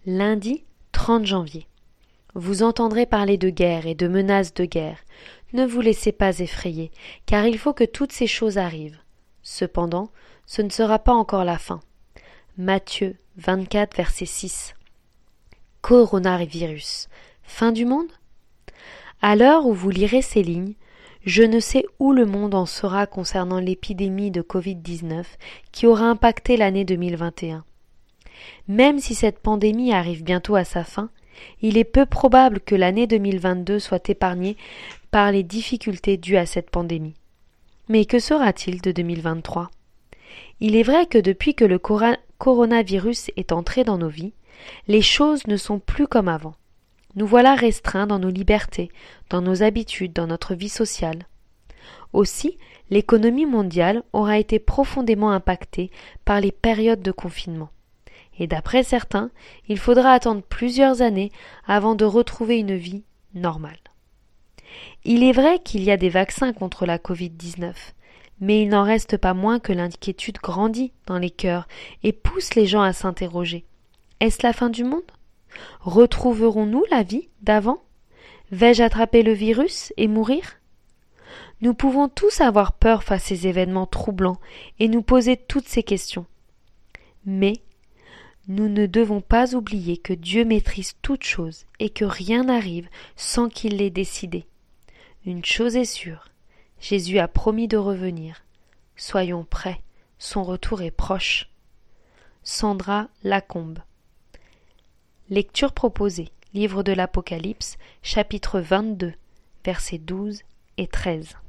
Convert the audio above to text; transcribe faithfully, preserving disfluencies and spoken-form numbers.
Lundi trente janvier. Vous entendrez parler de guerre et de menaces de guerre. Ne vous laissez pas effrayer, car il faut que toutes ces choses arrivent. Cependant, ce ne sera pas encore la fin. Matthieu vingt-quatre, verset six. Coronavirus. Fin du monde? À l'heure où vous lirez ces lignes, je ne sais où le monde en sera concernant l'épidémie de covid dix-neuf qui aura impacté l'année deux mille vingt et un. Même si cette pandémie arrive bientôt à sa fin, il est peu probable que l'année deux mille vingt-deux soit épargnée par les difficultés dues à cette pandémie. Mais que sera-t-il de deux mille vingt-trois? Il est vrai que depuis que le cora- coronavirus est entré dans nos vies, les choses ne sont plus comme avant. Nous voilà restreints dans nos libertés, dans nos habitudes, dans notre vie sociale. Aussi, l'économie mondiale aura été profondément impactée par les périodes de confinement. Et d'après certains, il faudra attendre plusieurs années avant de retrouver une vie normale. Il est vrai qu'il y a des vaccins contre la covid dix-neuf, mais il n'en reste pas moins que l'inquiétude grandit dans les cœurs et pousse les gens à s'interroger. Est-ce la fin du monde? Retrouverons-nous la vie d'avant? Vais-je attraper le virus et mourir? Nous pouvons tous avoir peur face à ces événements troublants et nous poser toutes ces questions. Mais nous ne devons pas oublier que Dieu maîtrise toutes choses et que rien n'arrive sans qu'il l'ait décidé. Une chose est sûre, Jésus a promis de revenir. Soyons prêts, son retour est proche. Sandra Lacombe. Lecture proposée, livre de l'Apocalypse, chapitre vingt-deux, versets douze et treize.